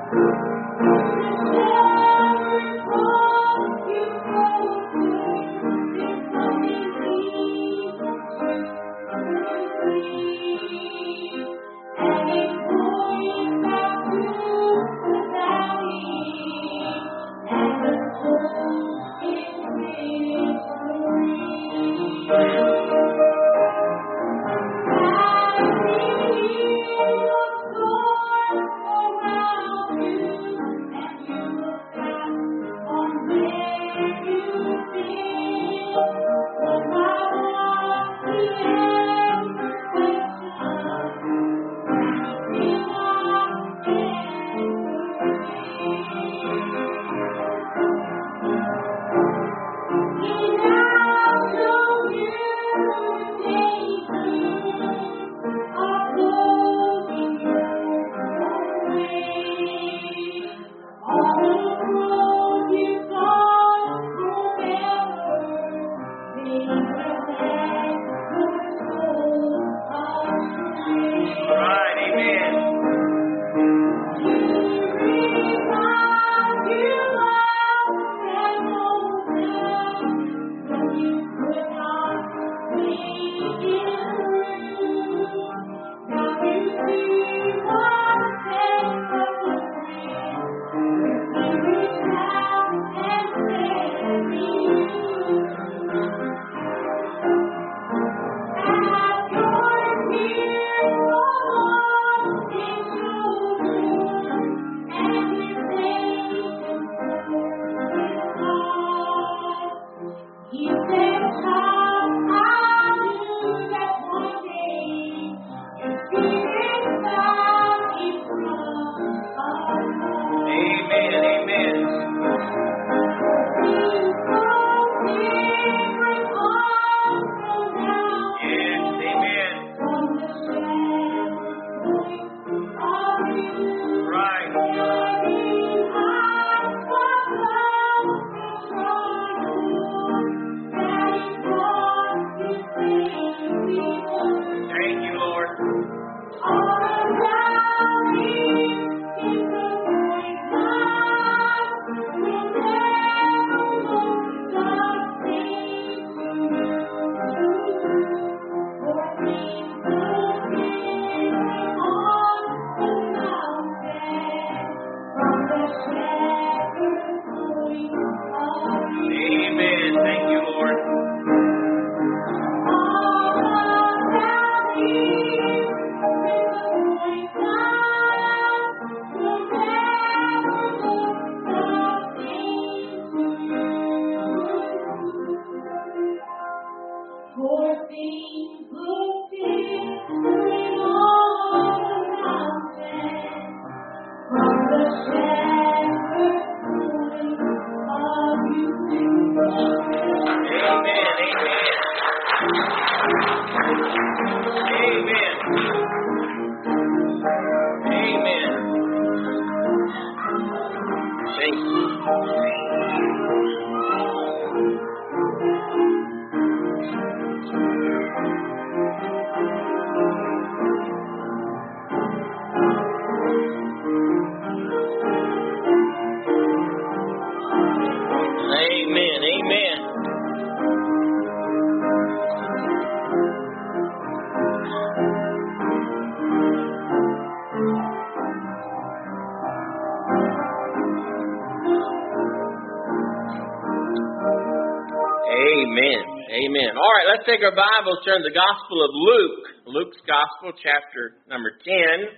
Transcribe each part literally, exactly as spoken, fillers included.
Let's take our Bibles, turn to the Gospel of Luke. Luke's Gospel, chapter number ten.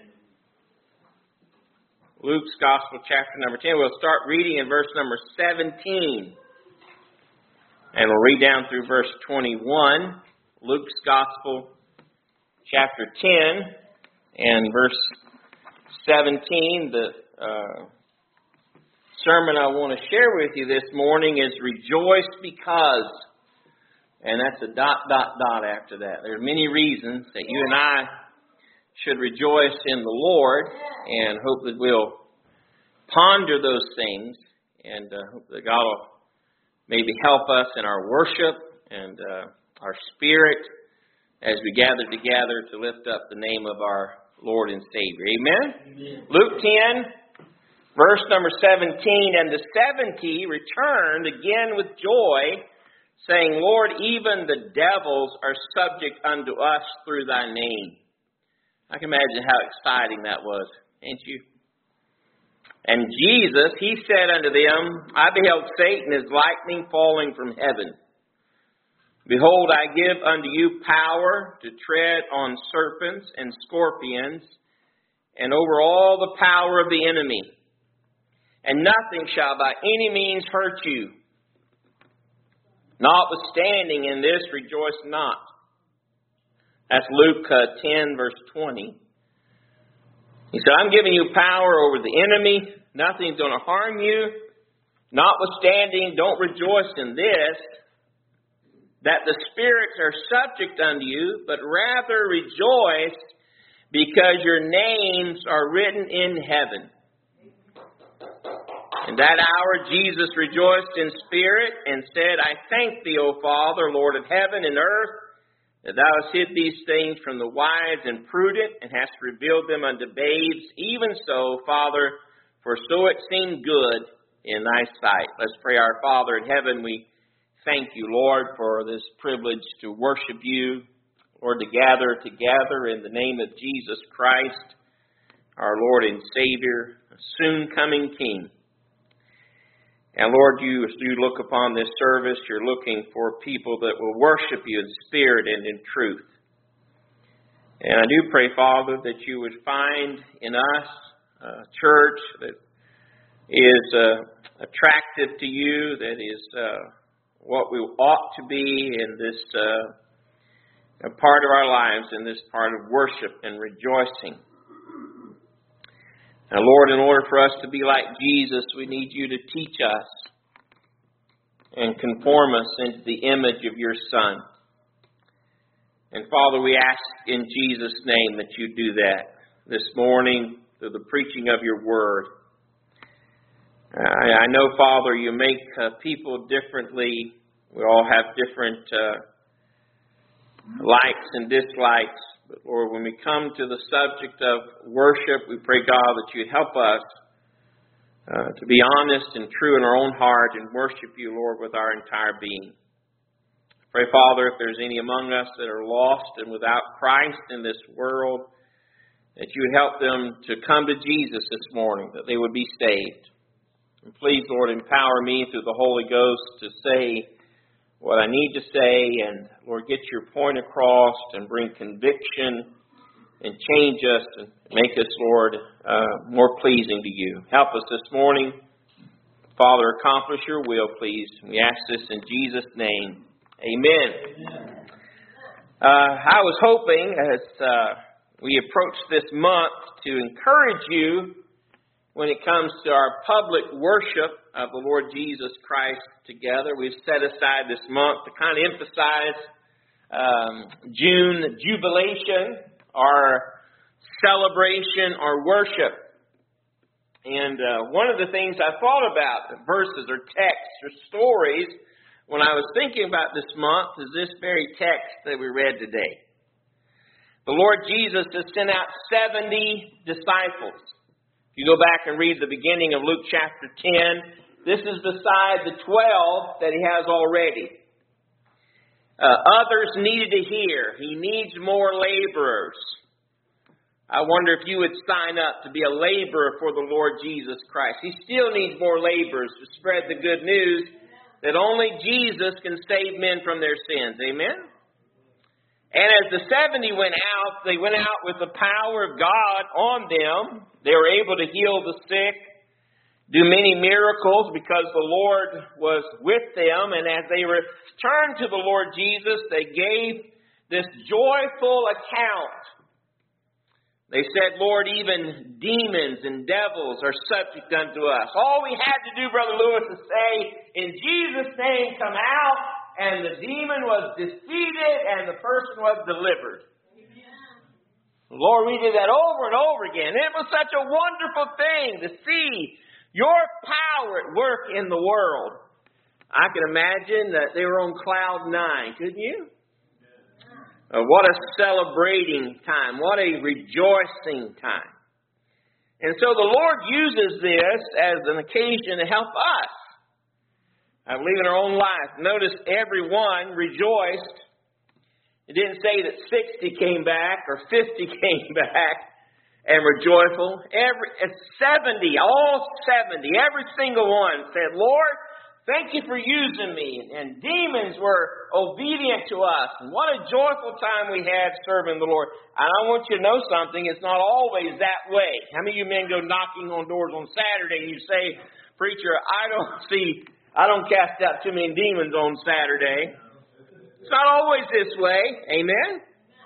Luke's Gospel, chapter number ten. We'll start reading in verse number seventeen. And we'll read down through verse twenty-one. Luke's Gospel, chapter ten, and verse seventeen. The uh, sermon I want to share with you this morning is Rejoice Because. And that's a dot, dot, dot after that. There are many reasons that you and I should rejoice in the Lord, and hope that we'll ponder those things, and uh, hope that God will maybe help us in our worship and uh, our spirit as we gather together to lift up the name of our Lord and Savior. Amen? Amen. Luke ten, Verse number seventeen, and the seventy returned again with joy, saying, Lord, even the devils are subject unto us through thy name. I can imagine how exciting that was, can't you? And Jesus, he said unto them, I beheld Satan as lightning falling from heaven. Behold, I give unto you power to tread on serpents and scorpions, and over all the power of the enemy. And nothing shall by any means hurt you. Notwithstanding in this, rejoice not. That's Luke uh, ten, verse twenty. He said, I'm giving you power over the enemy. Nothing's going to harm you. Notwithstanding, don't rejoice in this, that the spirits are subject unto you, but rather rejoice because your names are written in heaven. In that hour, Jesus rejoiced in spirit and said, I thank thee, O Father, Lord of heaven and earth, that thou hast hid these things from the wise and prudent, and hast revealed them unto babes. Even so, Father, for so it seemed good in thy sight. Let's pray. Our Father in heaven, we thank you, Lord, for this privilege to worship you, Lord, to gather together in the name of Jesus Christ, our Lord and Savior, soon coming King. And Lord, you, as you look upon this service, you're looking for people that will worship you in spirit and in truth. And I do pray, Father, that you would find in us a church that is uh, attractive to you, that is uh, what we ought to be in this uh, a part of our lives, in this part of worship and rejoicing. Now, Lord, in order for us to be like Jesus, we need you to teach us and conform us into the image of your Son. And Father, we ask in Jesus' name that you do that this morning through the preaching of your word. I, I know, Father, you make uh, people differently. We all have different uh, likes and dislikes. But Lord, when we come to the subject of worship, we pray, God, that you'd help us uh, to be honest and true in our own heart and worship you, Lord, with our entire being. Pray, Father, if there's any among us that are lost and without Christ in this world, that you would help them to come to Jesus this morning, that they would be saved. And please, Lord, empower me through the Holy Ghost to say what I need to say, and Lord, get your point across and bring conviction and change us and make us, Lord, uh, more pleasing to you. Help us this morning. Father, accomplish your will, please. We ask this in Jesus' name. Amen. Uh, I was hoping as uh, we approach this month to encourage you when it comes to our public worship of the Lord Jesus Christ together. We've set aside this month to kind of emphasize um, June jubilation, our celebration, our worship. And uh, one of the things I thought about, verses or texts or stories, when I was thinking about this month, is this very text that we read today. The Lord Jesus has sent out seventy disciples. If you go back and read the beginning of Luke chapter ten, this is beside the twelve that he has already. Uh, others needed to hear. He needs more laborers. I wonder if you would sign up to be a laborer for the Lord Jesus Christ. He still needs more laborers to spread the good news that only Jesus can save men from their sins. Amen? And as the seventy went out, they went out with the power of God on them. They were able to heal the sick, do many miracles because the Lord was with them. And as they returned to the Lord Jesus, they gave this joyful account. They said, Lord, even demons and devils are subject unto us. All we had to do, Brother Lewis, is say, in Jesus' name, come out. And the demon was defeated and the person was delivered. Amen. Lord, we did that over and over again. It was such a wonderful thing to see your power at work in the world. I can imagine that they were on cloud nine, couldn't you? Uh, what a celebrating time. What a rejoicing time. And so the Lord uses this as an occasion to help us. I believe in our own life. Notice everyone rejoiced. It didn't say that sixty came back or fifty came back and were joyful. Every seventy, all seventy, every single one said, Lord, thank you for using me. And demons were obedient to us. And what a joyful time we had serving the Lord. And I want you to know something. It's not always that way. How many of you men go knocking on doors on Saturday and you say, preacher, I don't see, I don't cast out too many demons on Saturday. It's not always this way. Amen?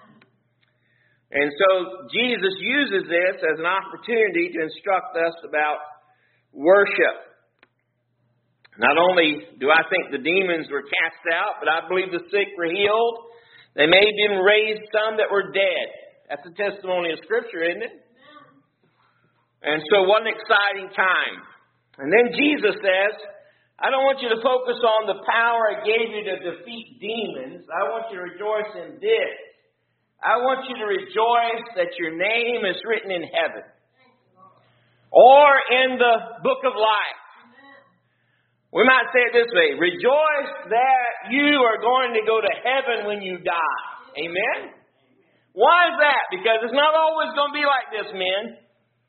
And so Jesus uses this as an opportunity to instruct us about worship. Not only do I think the demons were cast out, but I believe the sick were healed. They may have even raised some that were dead. That's a testimony of Scripture, isn't it? And so what an exciting time. And then Jesus says, I don't want you to focus on the power I gave you to defeat demons. I want you to rejoice in this. I want you to rejoice that your name is written in heaven or in the book of life. We might say it this way. Rejoice that you are going to go to heaven when you die. Amen? Why is that? Because it's not always going to be like this, men.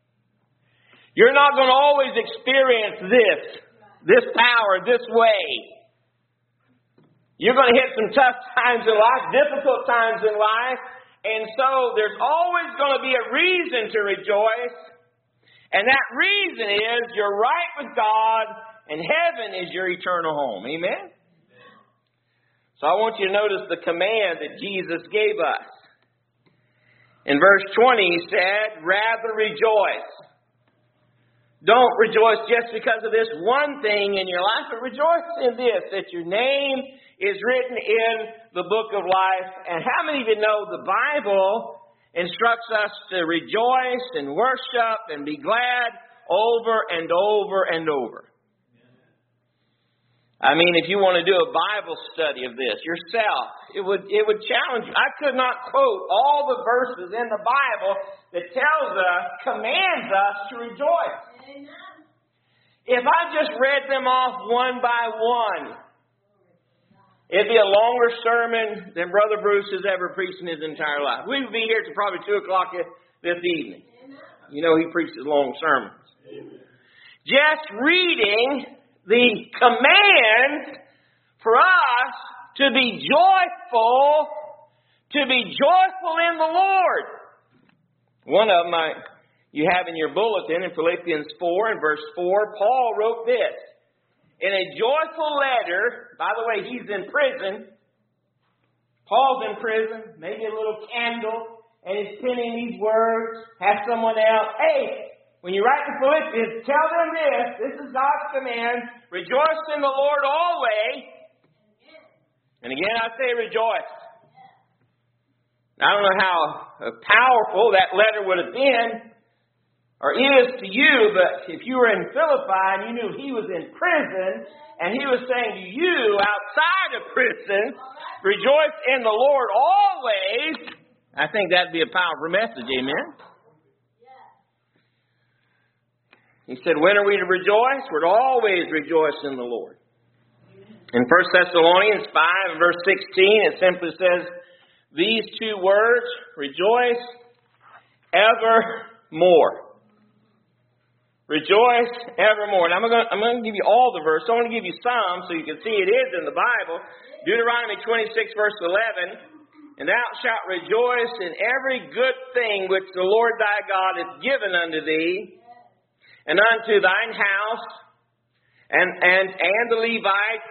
You're not going to always experience this, this power, this way. You're going to hit some tough times in life, difficult times in life. And so there's always going to be a reason to rejoice. And that reason is you're right with God. And heaven is your eternal home. Amen? So I want you to notice the command that Jesus gave us. In verse twenty, he said, rather rejoice. Don't rejoice just because of this one thing in your life, but rejoice in this, that your name is written in the book of life. And how many of you know the Bible instructs us to rejoice and worship and be glad over and over and over? I mean, if you want to do a Bible study of this yourself, it would it would challenge you. I could not quote all the verses in the Bible that tells us, commands us to rejoice. Amen. If I just read them off one by one, it'd be a longer sermon than Brother Bruce has ever preached in his entire life. We would be here till probably two o'clock this evening. Amen. You know he preaches long sermons. Amen. Just reading the command for us to be joyful, to be joyful in the Lord. One of them I, you have in your bulletin in Philippians four and verse four, Paul wrote this. In a joyful letter, by the way, he's in prison. Paul's in prison, maybe a little candle, and he's penning these words. Have someone else, hey, when you write the Philippians, tell them this. This is God's command. Rejoice in the Lord always. And again, I say rejoice. I don't know how powerful that letter would have been or is to you, but if you were in Philippi and you knew he was in prison and he was saying to you outside of prison, rejoice in the Lord always, I think that'd be a powerful message. Amen? He said, when are we to rejoice? We're to always rejoice in the Lord. In First Thessalonians five and verse sixteen, it simply says these two words, rejoice evermore. Rejoice evermore. And I'm going, I'm going to give you all the verses. I want to give you some so you can see it is in the Bible. Deuteronomy twenty-six verse eleven. And thou shalt rejoice in every good thing which the Lord thy God hath given unto thee, and unto thine house, and, and, and the Levite.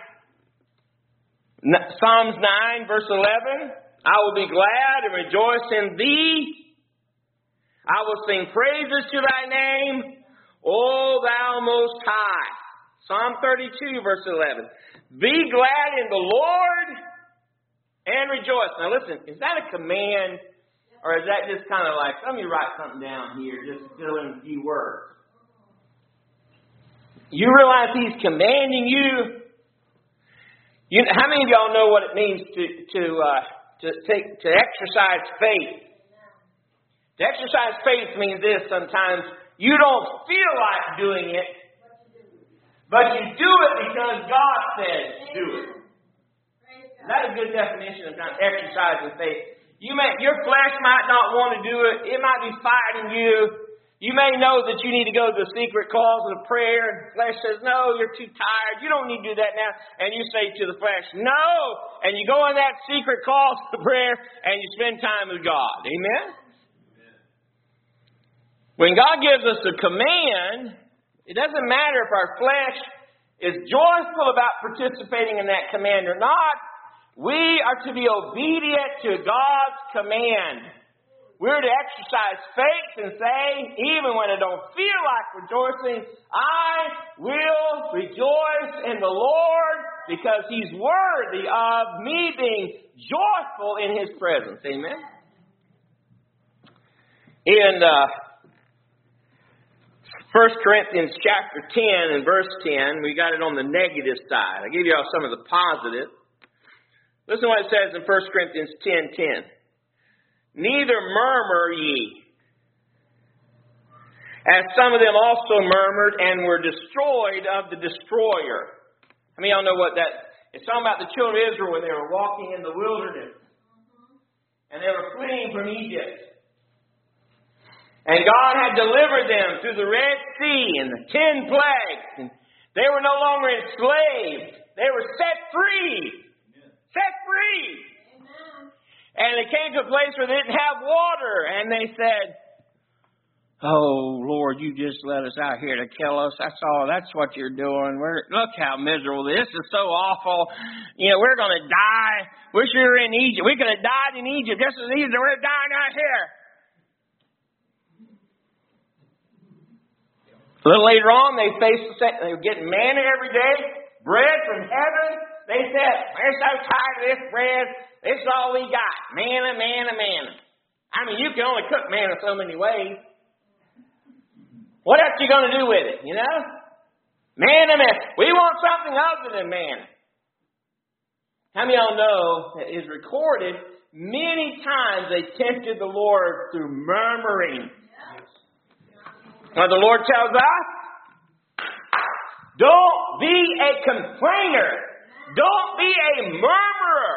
Psalms nine, verse eleven. I will be glad and rejoice in thee. I will sing praises to thy name, O thou most high. Psalm thirty-two, verse eleven. Be glad in the Lord and rejoice. Now listen, is that a command, or is that just kind of like, let me write something down here, just fill in a few words? You realize he's commanding you. You how many of y'all know what it means to to uh, to take to exercise faith? To exercise faith means this. Sometimes you don't feel like doing it, but you do it because God says do it. Is that a good definition of kind of exercising faith? You may, your flesh might not want to do it. It might be fighting you. You may know that you need to go to the secret closet of prayer, and the flesh says, no, you're too tired. You don't need to do that now. And you say to the flesh, no. And you go in that secret closet of prayer, and you spend time with God. Amen? Amen. When God gives us a command, it doesn't matter if our flesh is joyful about participating in that command or not. We are to be obedient to God's command. We're to exercise faith and say, even when I don't feel like rejoicing, I will rejoice in the Lord because He's worthy of me being joyful in His presence. Amen? In uh, First Corinthians chapter ten and verse ten, we got it on the negative side. I gave you all some of the positive. Listen to what it says in First Corinthians ten ten. Neither murmur ye, as some of them also murmured and were destroyed of the destroyer. I mean, y'all know what that... It's talking about the children of Israel when they were walking in the wilderness. And they were fleeing from Egypt. And God had delivered them through the Red Sea and the ten plagues. And they were no longer enslaved. They were set free. Set free. Amen. And they came to a place where they didn't have water. And they said, oh, Lord, you just let us out here to kill us. That's all. That's what you're doing. We're, look how miserable. This is so awful. You know, we're going to die. Wish we were in Egypt. We could have died in Egypt just as easy as we're dying out here. A little later on, they faced the same. They were getting manna every day, bread from heaven. They said, we're so tired of this bread. This is all we got. Manna, manna, manna. I mean, you can only cook manna so many ways. What else are you going to do with it, you know? Manna, manna. We want something other than manna. How many of y'all know that it is recorded many times they tempted the Lord through murmuring. Now the Lord tells us, don't be a complainer. Don't be a murmurer.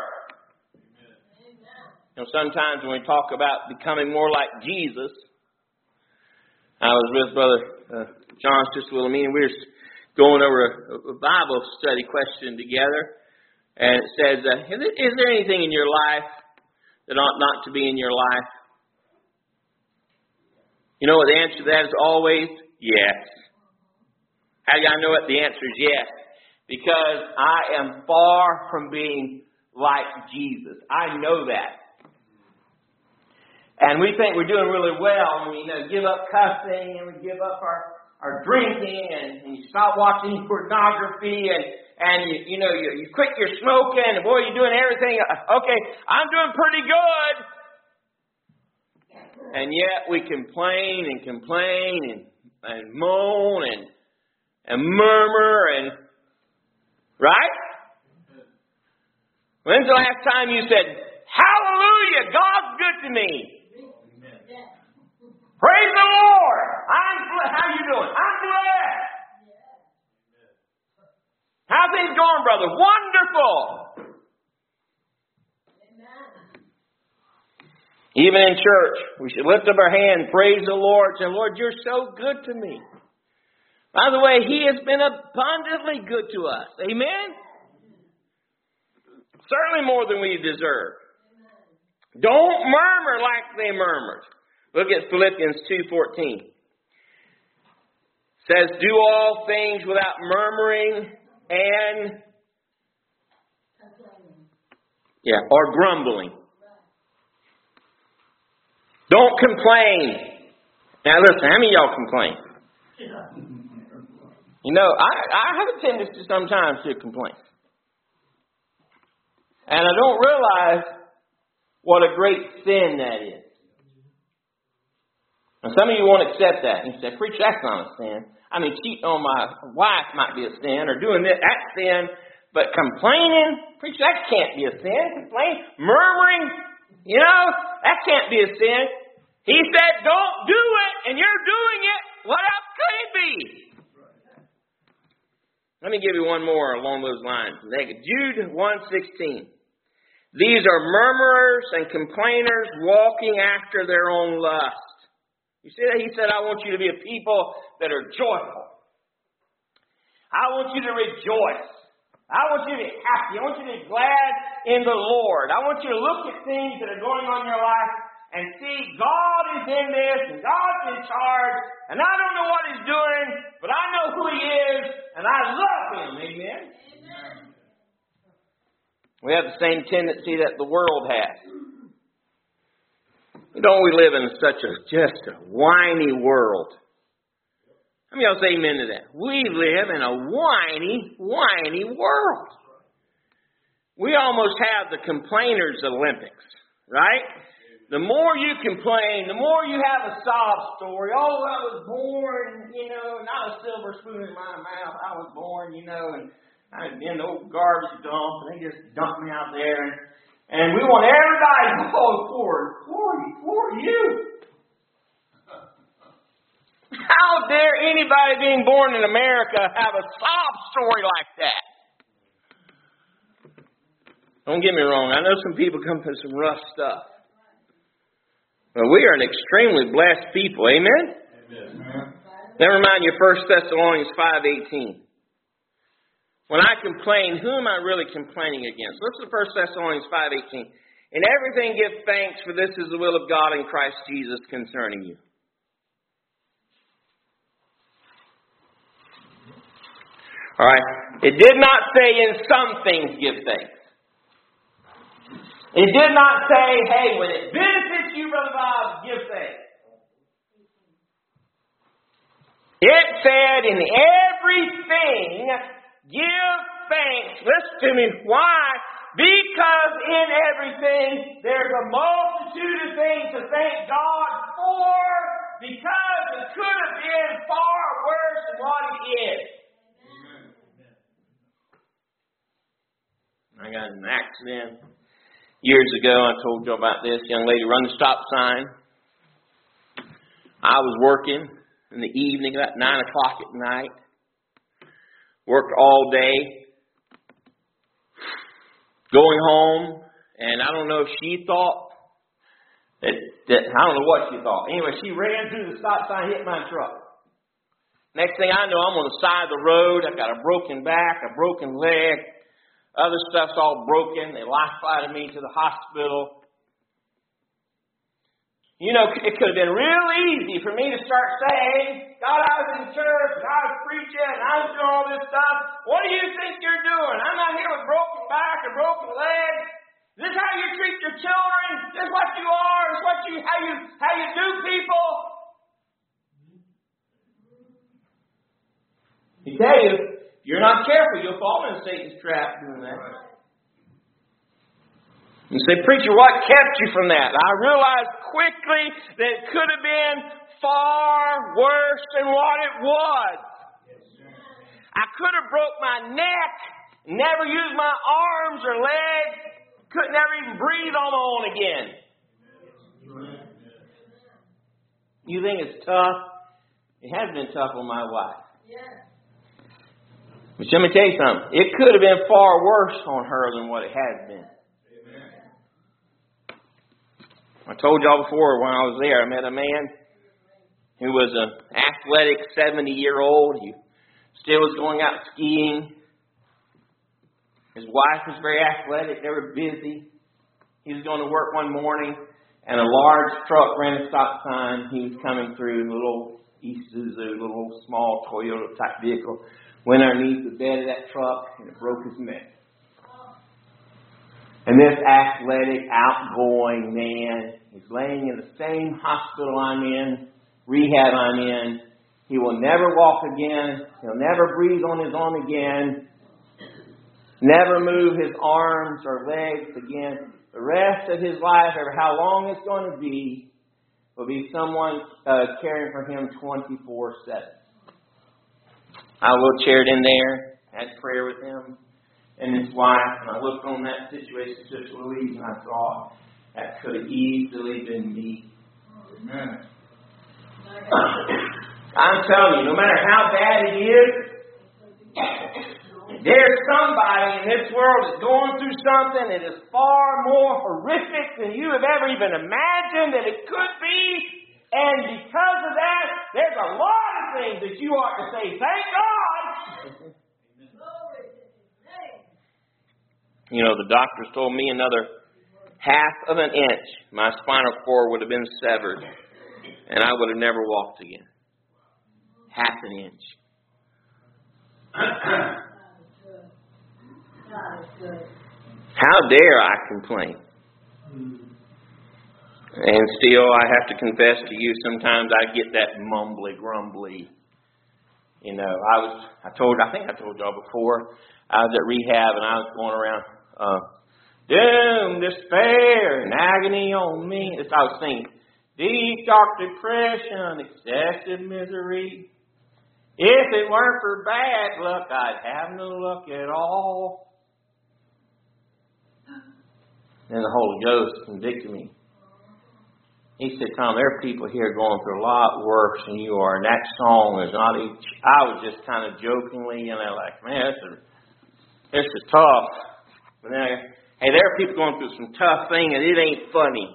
You know, sometimes when we talk about becoming more like Jesus, I was with Brother uh, John just a little meeting. We were going over a, a Bible study question together, and it says, uh, is, it, is there anything in your life that ought not to be in your life? You know what the answer to that is always? Yes. How do y'all know what the answer is? Yes. Because I am far from being like Jesus. I know that. And we think we're doing really well when we, you know, give up cussing and we give up our, our drinking and, and you stop watching pornography and, and you, you know, you, you quit your smoking and boy, you're doing everything. Okay, I'm doing pretty good. And yet we complain and complain and, and moan and, and murmur and, right? When's the last time you said, hallelujah, God's good to me? Amen. Praise the Lord. I'm blessed. How you doing? I'm blessed. How things going, brother? Wonderful. Even in church, we should lift up our hand and praise the Lord. Say, Lord, you're so good to me. By the way, He has been abundantly good to us. Amen? Certainly more than we deserve. Don't murmur like they murmured. Look at Philippians two fourteen. It says, do all things without murmuring and yeah, or grumbling. Don't complain. Now listen, how many of y'all complain? You know, I, I have a tendency sometimes to complain. And I don't realize what a great sin that is. And some of you won't accept that. And you say, preacher, that's not a sin. I mean, cheating on my wife might be a sin, or doing this, that's sin. But complaining, preacher, that can't be a sin. Complaining, murmuring, you know, that can't be a sin. He said, don't do it, and you're doing it. What else could it be? Let me give you one more along those lines. Jude one sixteen. These are murmurers and complainers walking after their own lust. You see that? He said, I want you to be a people that are joyful. I want you to rejoice. I want you to be happy. I want you to be glad in the Lord. I want you to look at things that are going on in your life and see God is in this and God's in charge. And I don't know what He's doing, but I know who He is and I love Him. Amen? Amen. We have the same tendency that the world has. Don't we live in such a just a whiny world? How many of y'all say amen to that? We live in a whiny, whiny world. We almost have the complainers Olympics, right? The more you complain, the more you have a sob story. Oh, I was born, you know, not a silver spoon in my mouth. I was born, you know, and I was in the old garbage dump, and they just dumped me out there. And, and we want everybody to oh, poor, poor, poor you. How dare anybody being born in America have a sob story like that? Don't get me wrong. I know some people come through some rough stuff. But we are an extremely blessed people. Amen? Amen. Never mind your First Thessalonians five eighteen. When I complain, who am I really complaining against? Listen to First Thessalonians five eighteen. In everything give thanks, for this is the will of God in Christ Jesus concerning you. All right. It did not say in some things give thanks. It did not say, hey, when it benefits you, Brother Bob, give thanks. It said in everything give thanks. Listen to me. Why? Because in everything there's a multitude of things to thank God for, because it could have been far worse than what it is. I got in an accident years ago. I told you about this. Young lady run the stop sign. I was working in the evening, about nine o'clock at night. Worked all day. Going home, and I don't know if she thought that, that I don't know what she thought. Anyway, she ran through the stop sign, hit my truck. Next thing I know, I'm on the side of the road. I've got a broken back, a broken leg. Other stuff's all broken. They life-flighted me to the hospital. You know, it could have been real easy for me to start saying, God, I was in church, and I was preaching, and I was doing all this stuff. What do you think you're doing? I'm out here with broken back and broken leg. Is this how you treat your children? Is this what you are? Is this what you how you how you do people? He tell you, if you're not careful, you'll fall into Satan's trap doing that. You say, preacher, what kept you from that? I realized quickly that it could have been far worse than what it was. I could have broke my neck, never used my arms or legs, could never even breathe on my own again. You think it's tough? It has been tough on my wife. But let me tell you something. It could have been far worse on her than what it has been. I told y'all before when I was there, I met a man who was an athletic seventy-year-old. He still was going out skiing. His wife was very athletic. They were busy. He was going to work one morning, and a large truck ran a stop sign. He was coming through, a little Isuzu, a little small Toyota type vehicle. Went underneath the bed of that truck, and it broke his neck. And this athletic, outgoing man is laying in the same hospital I'm in, rehab I'm in. He will never walk again. He'll never breathe on his own again. Never move his arms or legs again. The rest of his life, or how long it's going to be, will be someone uh, caring for him twenty-four seven. I wheelchaired in there, had prayer with him and his wife, and I looked on that situation, Sister Louise, and I thought, that could have easily been me. Amen. I'm telling you, no matter how bad it is, there's somebody in this world that's going through something that is far more horrific than you have ever even imagined that it could be. And because of that, there's a lot of things that you ought to say, thank God. You know, the doctors told me another half of an inch, my spinal cord would have been severed, and I would have never walked again. Half an inch. How dare I complain? And still, I have to confess to you, sometimes I get that mumbly, grumbly. You know, I was, I told, I think I told y'all before, I was at rehab and I was going around, uh, doom, despair, and agony on me. As I was singing, deep, dark depression, excessive misery. If it weren't for bad luck, I'd have no luck at all. And the Holy Ghost convicted me. He said, Tom, there are people here going through a lot worse than you are. And that song is not even... I was just kind of jokingly, you know, like, man, this is, this is tough. But then, I, hey, there are people going through some tough thing, and it ain't funny.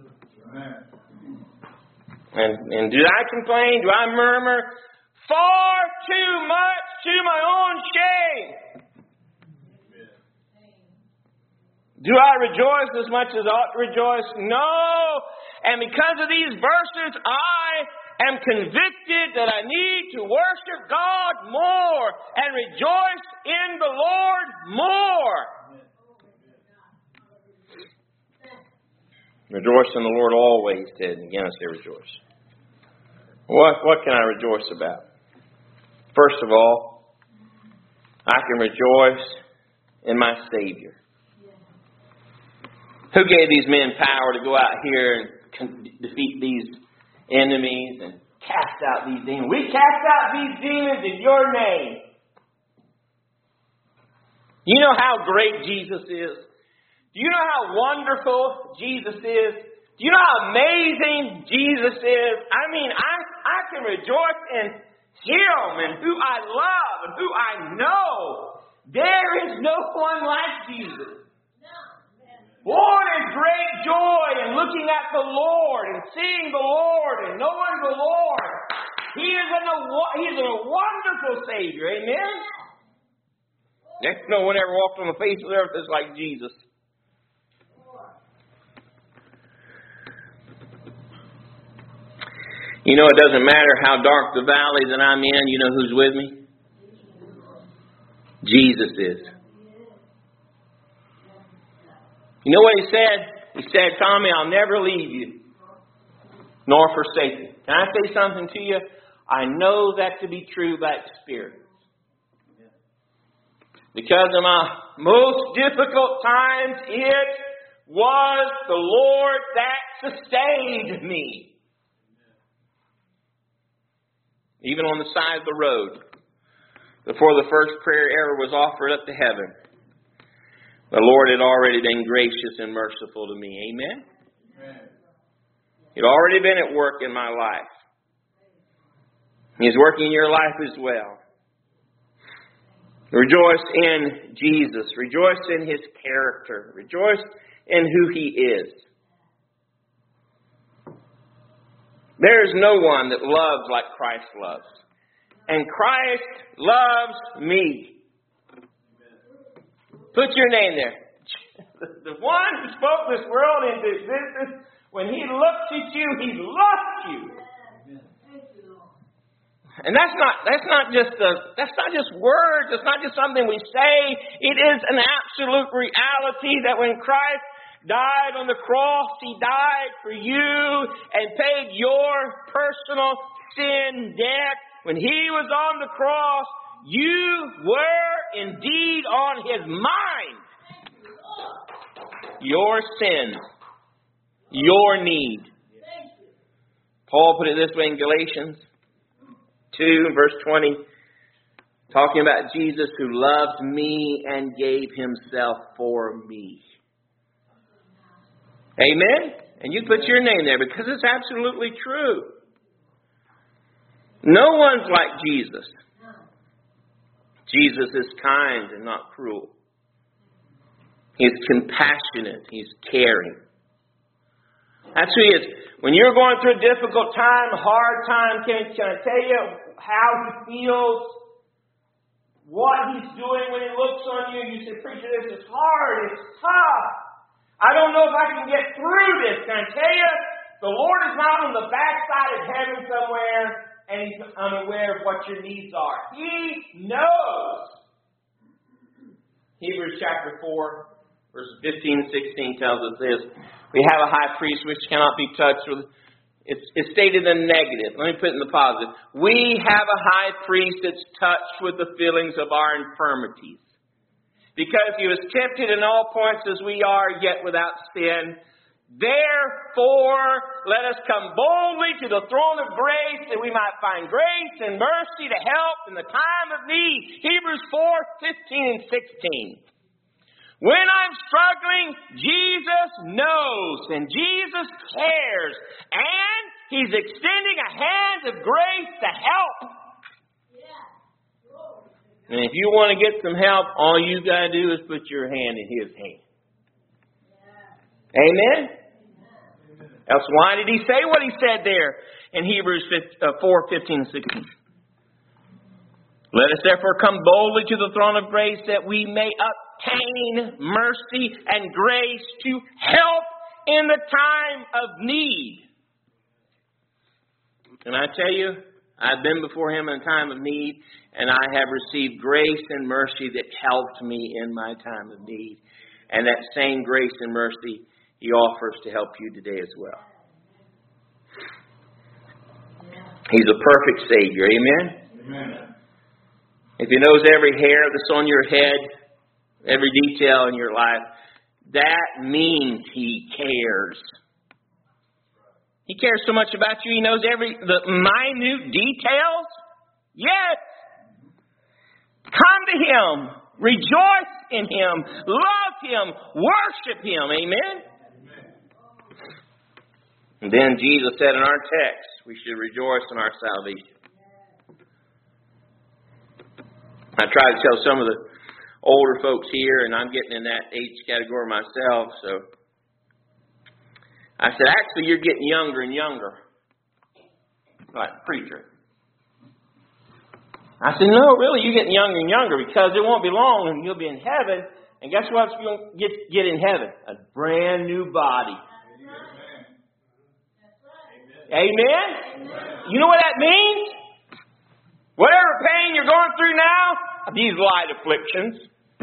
And, and do I complain? Do I murmur? Far too much to my own shame. Do I rejoice as much as I ought to rejoice? No. And because of these verses, I am convicted that I need to worship God more and rejoice in the Lord more. Rejoice in the Lord always, Ted. And again, I say rejoice. What, what can I rejoice about? First of all, I can rejoice in my Savior. Who gave these men power to go out here and defeat these enemies and cast out these demons? We cast out these demons in your name. You know how great Jesus is? Do you know how wonderful Jesus is? Do you know how amazing Jesus is? I mean, I, I can rejoice in Him and who I love and who I know. There is no one like Jesus. What is great joy in looking at the Lord and seeing the Lord and knowing the Lord. He is, an, he is a wonderful Savior. Amen? Next, no one ever walked on the face of the earth that's like Jesus. You know, it doesn't matter how dark the valley that I'm in. You know who's with me? Jesus is. You know what He said? He said, Tommy, I'll never leave you, nor forsake you. Can I say something to you? I know that to be true by experience. Because of my most difficult times, it was the Lord that sustained me. Even on the side of the road, before the first prayer ever was offered up to heaven, the Lord had already been gracious and merciful to me. Amen? Amen. He'd already been at work in my life. He's working in your life as well. Rejoice in Jesus. Rejoice in His character. Rejoice in who He is. There is no one that loves like Christ loves. And Christ loves me. Put your name there. The one who spoke this world into existence, when He looks at you, He loves you. And that's not that's not just a, that's not just words. It's not just something we say. It is an absolute reality that when Christ died on the cross, He died for you and paid your personal sin debt. When He was on the cross, you were indeed on His mind. Your sins. Your need. Paul put it this way in Galatians two, verse twenty. Talking about Jesus who loved me and gave Himself for me. Amen? And you put your name there because it's absolutely true. No one's like Jesus. Jesus is kind and not cruel. He's compassionate. He's caring. That's who He is. When you're going through a difficult time, a hard time, can, can I tell you how He feels? What He's doing when He looks on you? You say, preacher, this is hard. It's tough. I don't know if I can get through this. Can I tell you? The Lord is not on the backside of heaven somewhere and He's unaware of what your needs are. He knows. Hebrews chapter four, verses fifteen and sixteen tells us this. We have a high priest which cannot be touched with. It's, it's stated in the negative. Let me put it in the positive. We have a high priest that's touched with the feelings of our infirmities. Because He was tempted in all points as we are, yet without sin. Therefore, let us come boldly to the throne of grace that we might find grace and mercy to help in the time of need. Hebrews four, fifteen and sixteen. When I'm struggling, Jesus knows and Jesus cares. And He's extending a hand of grace to help. And if you want to get some help, all you got to do is put your hand in His hand. Amen? Else why did He say what He said there in Hebrews four, fifteen and sixteen? Let us therefore come boldly to the throne of grace that we may obtain mercy and grace to help in the time of need. And I tell you, I've been before Him in a time of need, and I have received grace and mercy that helped me in my time of need. And that same grace and mercy He offers to help you today as well. He's a perfect Savior. Amen? Amen. If He knows every hair that's on your head, every detail in your life, that means He cares. He cares so much about you. He knows every the minute details. Yes. Come to Him. Rejoice in Him. Love Him. Worship Him. Amen? And then Jesus said in our text, we should rejoice in our salvation. I try to tell some of the older folks here, and I'm getting in that age category myself, so I said, actually, you're getting younger and younger. Like, preacher. I said, no, really, you're getting younger and younger because it won't be long and you'll be in heaven. And guess what you'll get, get in heaven? A brand new body. Amen. Amen? Amen? You know what that means? Whatever pain you're going through now, these light afflictions.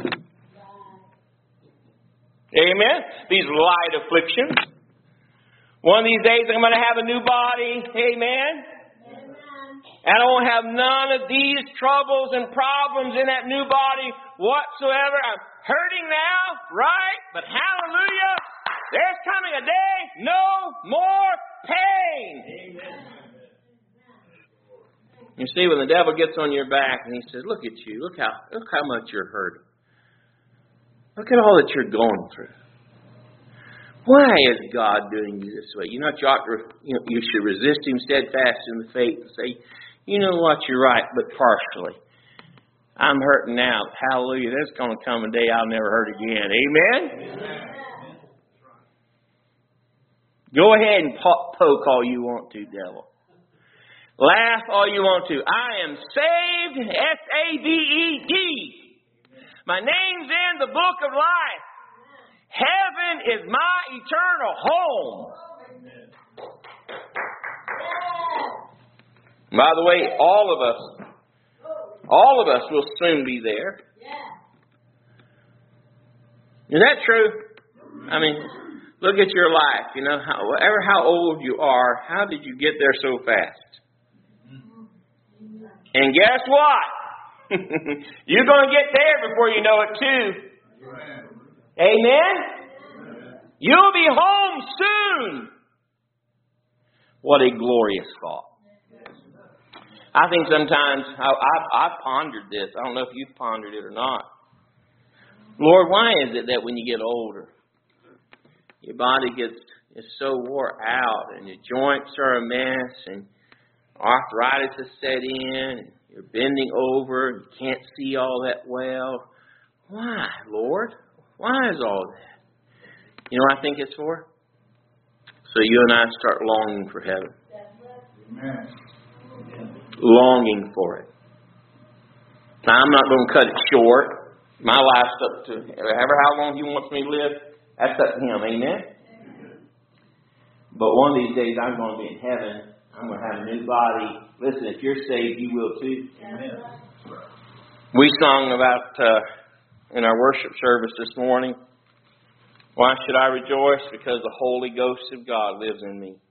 Amen? These light afflictions. One of these days I'm going to have a new body. Amen? Amen. And I won't have none of these troubles and problems in that new body whatsoever. I'm hurting now, right? But hallelujah, there's coming a day, no more pain. Amen. You see, when the devil gets on your back and he says, look at you, look how look how much you're hurting. Look at all that you're going through. Why is God doing you this way? You know, you, ought to, you, know, you should resist Him steadfast in the faith and say, you know what, you're right, but partially. I'm hurting now. Hallelujah. There's going to come a day I'll never hurt again. Amen? Amen. Go ahead and poke all you want to, devil. Laugh all you want to. I am saved, S A V E D. My name's in the book of life. Heaven is my eternal home. By the way, all of us, all of us will soon be there. Is that true? I mean, look at your life. You know, how, whatever how old you are, how did you get there so fast? And guess what? You're going to get there before you know it too. Amen? Amen? You'll be home soon. What a glorious thought. I think sometimes I, I, I've pondered this. I don't know if you've pondered it or not. Lord, why is it that when you get older, your body gets is so wore out and your joints are a mess and arthritis has set in, you're bending over, you can't see all that well. Why, Lord? Why is all that? You know what I think it's for? So you and I start longing for heaven. Amen. Longing for it. Now, I'm not going to cut it short. My life's up to however how long He wants me to live. That's up to Him. Amen? Amen. But one of these days, I'm going to be in heaven. I'm going to have a new body. Listen, if you're saved, you will too. Amen. We sung about uh, in our worship service this morning. Why should I rejoice? Because the Holy Ghost of God lives in me.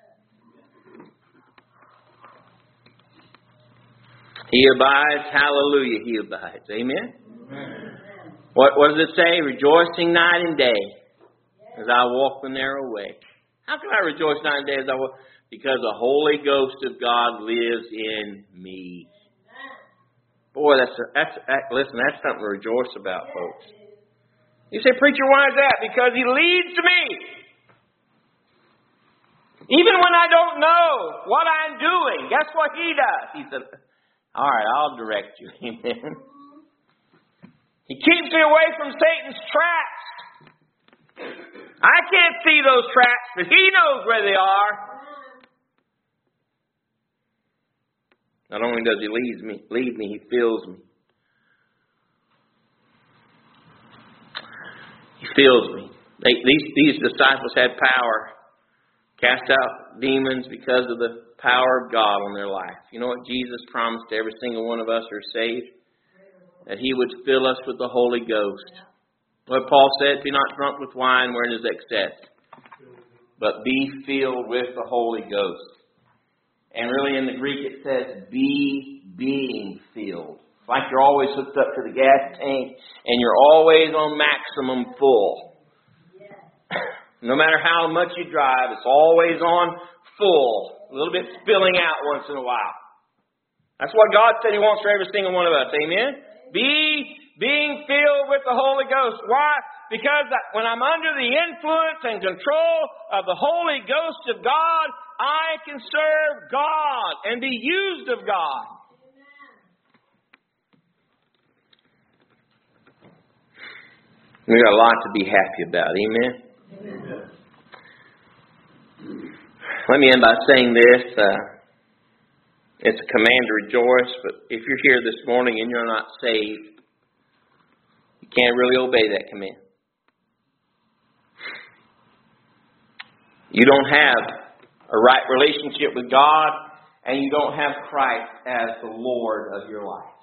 He abides. Hallelujah. He abides. Amen? Amen. What, what does it say? Rejoicing night and day as I walk the narrow way. How can I rejoice night and day as I walk? Because the Holy Ghost of God lives in me. Boy, that's, a, that's that, listen, that's something to rejoice about, folks. You say, preacher, why is that? Because He leads me. Even when I don't know what I'm doing, guess what He does? He said, all right, I'll direct you. Amen. He keeps me away from Satan's traps. I can't see those traps, but He knows where they are. Not only does He lead me, lead me, He fills me. He fills me. They, these, these disciples had power. Cast out demons because of the power of God on their life. You know what Jesus promised to every single one of us who are saved? That He would fill us with the Holy Ghost. What Paul said, be not drunk with wine wherein is excess, but be filled with the Holy Ghost. And really in the Greek it says, be being filled. It's like you're always hooked up to the gas tank and you're always on maximum full. No matter how much you drive, it's always on full. A little bit spilling out once in a while. That's what God said He wants for every single one of us. Amen? Be being filled with the Holy Ghost. Why? Because when I'm under the influence and control of the Holy Ghost of God, I can serve God and be used of God. We got a lot to be happy about. Amen? Amen. Let me end by saying this. Uh, it's a command to rejoice, but if you're here this morning and you're not saved, you can't really obey that command. You don't have a right relationship with God, and you don't have Christ as the Lord of your life.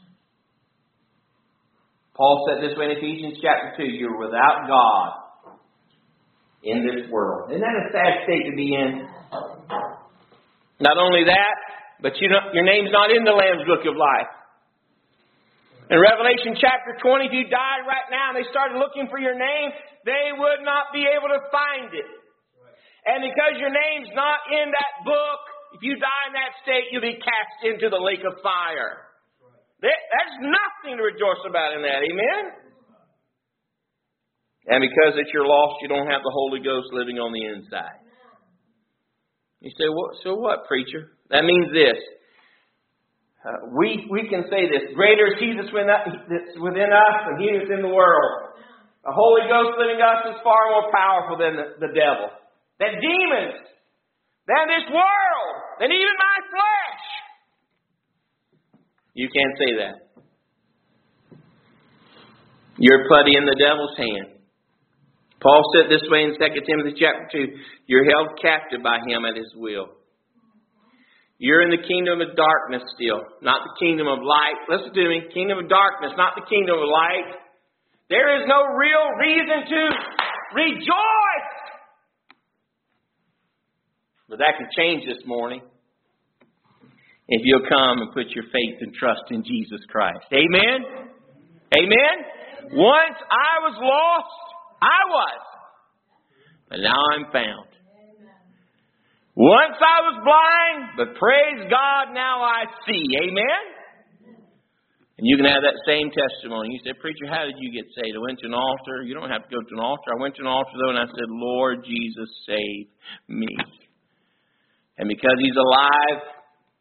Paul said this way in Ephesians chapter two, you're without God in this world. Isn't that a sad state to be in? Not only that, but you know, your name's not in the Lamb's Book of Life. In Revelation chapter twenty, if you died right now and they started looking for your name, they would not be able to find it. And because your name's not in that book, if you die in that state, you'll be cast into the lake of fire. There's nothing to rejoice about in that. Amen? And because that you're lost, you don't have the Holy Ghost living on the inside. You say, well, so what, preacher? That means this. Uh, we we can say this. Greater is He that's within us than he that's in the world. The Holy Ghost living in us is far more powerful than the, the devil. Than demons. Than this world. Than even my flesh. You can't say that. You're putty in the devil's hand. Paul said this way in Second Timothy chapter two. You're held captive by him at his will. You're in the kingdom of darkness still. Not the kingdom of light. Listen to me. Kingdom of darkness, not the kingdom of light. There is no real reason to rejoice. But that can change this morning. If you'll come and put your faith and trust in Jesus Christ. Amen? Amen? Once I was lost, I was. But now I'm found. Once I was blind, but praise God, now I see. Amen? And you can have that same testimony. You say, preacher, how did you get saved? I went to an altar. You don't have to go to an altar. I went to an altar, though, and I said, Lord Jesus, save me. And because He's alive,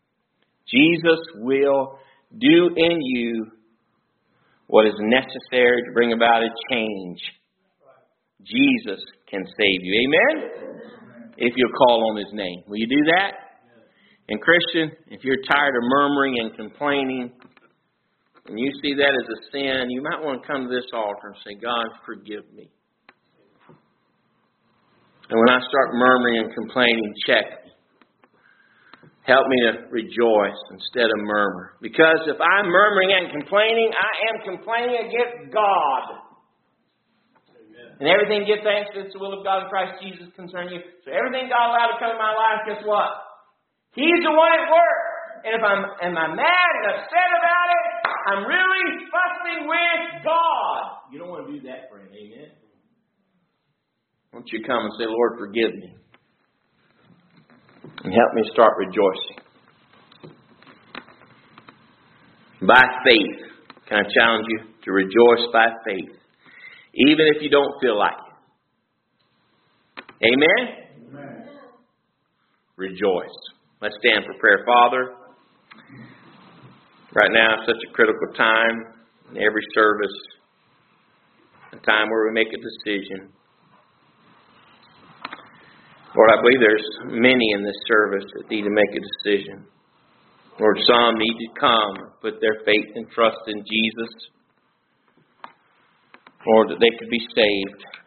Jesus will do in you what is necessary to bring about a change. Jesus can save you. Amen? If you'll call on His name. Will you do that? And Christian, if you're tired of murmuring and complaining, and you see that as a sin, you might want to come to this altar and say, God, forgive me. And when I start murmuring and complaining, check me. Help me to rejoice instead of murmur. Because if I'm murmuring and complaining, I am complaining against God. Amen. And everything gets answered, it's the will of God in Christ Jesus concerning you. So everything God allowed to come in my life, guess what? He's the one at work. And if I'm am I mad and upset about it, I'm really fussing with God. You don't want to do that, friend. Amen? Won't you come and say, Lord, forgive me. And help me start rejoicing. By faith. Can I challenge you to rejoice by faith? Even if you don't feel like it. Amen? Amen. Rejoice. Let's stand for prayer. Father, right now is such a critical time in every service. A time where we make a decision. Lord, I believe there's many in this service that need to make a decision. Lord, some need to come and put their faith and trust in Jesus. Lord, that they could be saved.